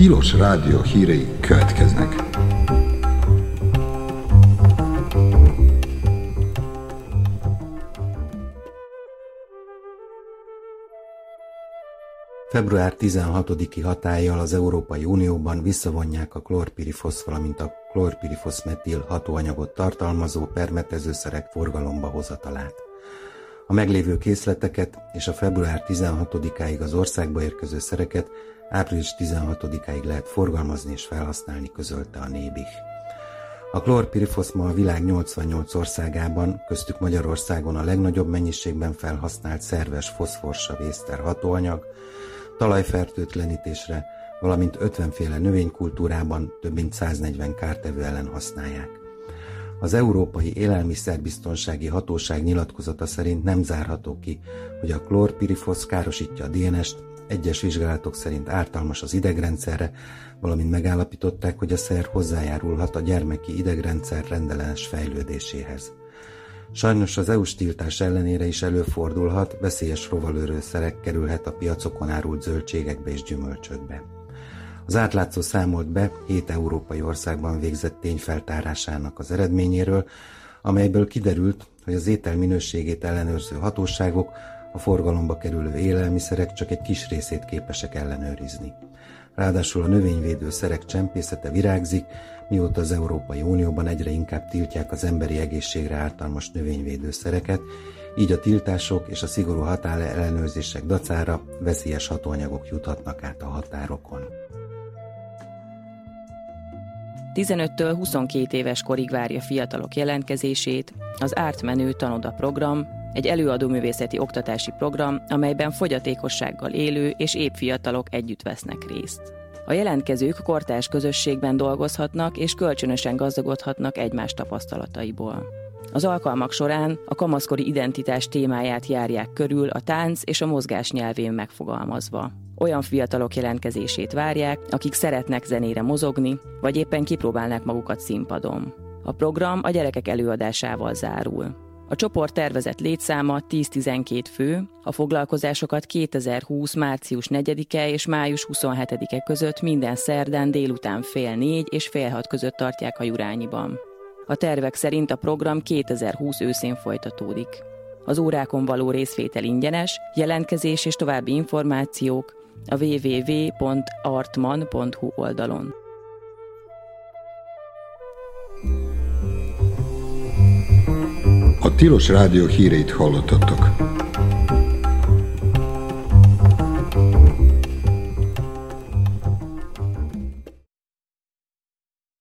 Tilos Rádió hírei következnek. Február 16-i hatállyal az Európai Unióban visszavonják a klorpirifosz, valamint a klorpirifoszmetil hatóanyagot tartalmazó permetezőszerek forgalomba hozatalát. A meglévő készleteket és a február 16-áig az országba érkező szereket április 16-áig lehet forgalmazni és felhasználni, közölte a Nébih. A klorpirifosz ma a világ 88 országában, köztük Magyarországon a legnagyobb mennyiségben felhasznált szerves foszforsav észter hatóanyag, talajfertőtlenítésre, valamint 50 féle növénykultúrában több mint 140 kártevő ellen használják. Az Európai Élelmiszerbiztonsági Hatóság nyilatkozata szerint nem zárható ki, hogy a klorpirifosz károsítja a DNS-t, egyes vizsgálatok szerint ártalmas az idegrendszerre, valamint megállapították, hogy a szer hozzájárulhat a gyermeki idegrendszer rendellenes fejlődéséhez. Sajnos az EU-s tiltás ellenére is előfordulhat, veszélyes rovarölőszerek kerülhet a piacokon árult zöldségekbe és gyümölcsökbe. Az átlátszó számolt be 7 európai országban végzett tényfeltárásának az eredményéről, amelyből kiderült, hogy az étel minőségét ellenőrző hatóságok a forgalomba kerülő élelmiszerek csak egy kis részét képesek ellenőrizni. Ráadásul a növényvédőszerek csempészete virágzik, mióta az Európai Unióban egyre inkább tiltják az emberi egészségre ártalmas növényvédőszereket, így a tiltások és a szigorú határellenőrzések dacára veszélyes hatóanyagok juthatnak át a határokon. 15-től 22 éves korig várja fiatalok jelentkezését az Ártmenő Tanoda program, egy előadóművészeti oktatási program, amelyben fogyatékossággal élő és épp fiatalok együtt vesznek részt. A jelentkezők kortárs közösségben dolgozhatnak és kölcsönösen gazdagodhatnak egymás tapasztalataiból. Az alkalmak során a kamaszkori identitás témáját járják körül a tánc és a mozgás nyelvén megfogalmazva. Olyan fiatalok jelentkezését várják, akik szeretnek zenére mozogni, vagy éppen kipróbálnak magukat színpadon. A program a gyerekek előadásával zárul. A csoport tervezett létszáma 10-12 fő, a foglalkozásokat 2020. március 4-e és május 27-e között minden szerdán délután 3:30 és 5:30 között tartják a Jurányiban. A tervek szerint a program 2020 őszén folytatódik. Az órákon való részvétel ingyenes, jelentkezés és további információk a www.artman.hu oldalon. A Tilos Rádió híreit hallottatok.